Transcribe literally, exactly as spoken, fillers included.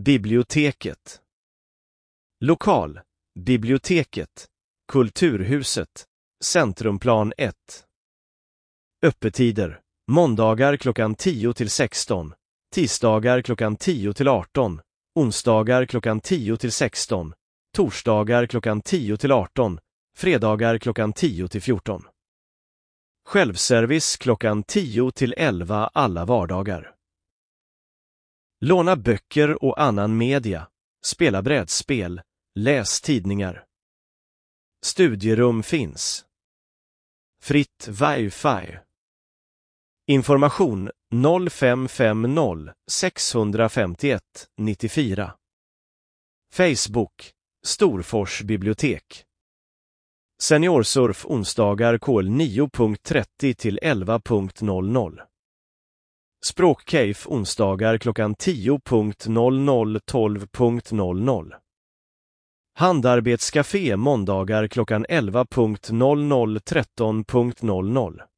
Biblioteket. Lokal, biblioteket, Kulturhuset, Centrumplan ett. Öppettider, måndagar klockan tio till sexton, tisdagar klockan tio till arton, onsdagar klockan tio till sexton, torsdagar klockan tio till arton, fredagar klockan tio till fjorton. Självservice klockan tio till elva alla vardagar. Låna böcker och annan media, spela brädspel, läs tidningar. Studierum finns. Fritt wifi. Information noll fem fem noll sex fem ett nio fyra. Facebook, Storfors bibliotek. Seniorsurf onsdagar kl nio trettio till elva noll noll. Språkcafé onsdagar klockan tio noll noll till tolv noll noll. Handarbetscafé måndagar klockan elva noll noll till tretton noll noll.